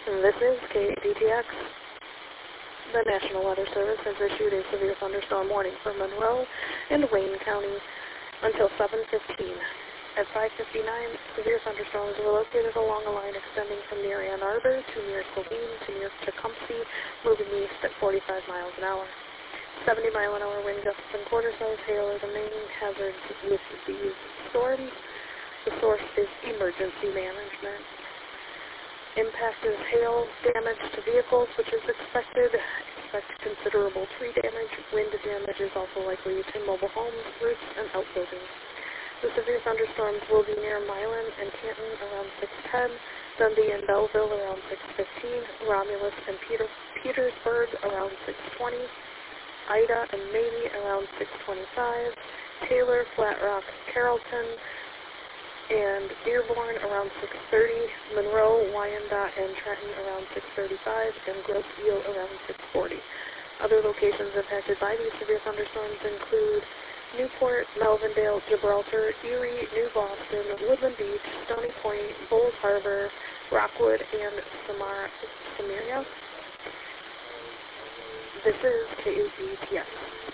And this is KDTX. The National Weather Service has issued a severe thunderstorm warning for Monroe and Wayne County until 7:15. At 5:59, severe thunderstorms were located along a line extending from near Ann Arbor to near Saline to near Tecumseh, moving east at 45 miles an hour. 70-mile-an-hour wind gusts and quarter-size hail are the main hazards with these storms. The source is emergency management. Impact is hail damage to vehicles, which is expected. Expect considerable tree damage. Wind damage is also likely to mobile homes, roofs, and outbuildings. The severe thunderstorms will be near Milan and Canton around 6:10, Dundee and Belleville around 6:15, Romulus and Petersburg around 6:20, Ida and Mabee around 6:25, Taylor, Flat Rock, Carrollton, and Dearborn around 6:30, Monroe, Wyandotte, and Trenton around 6:35, and Grosse-Ile around 6:40. Other locations impacted by these severe thunderstorms include Newport, Melvindale, Gibraltar, Erie, New Boston, Woodland Beach, Stony Point, Bowles Harbor, Rockwood, and Samaria. This is KUGTS.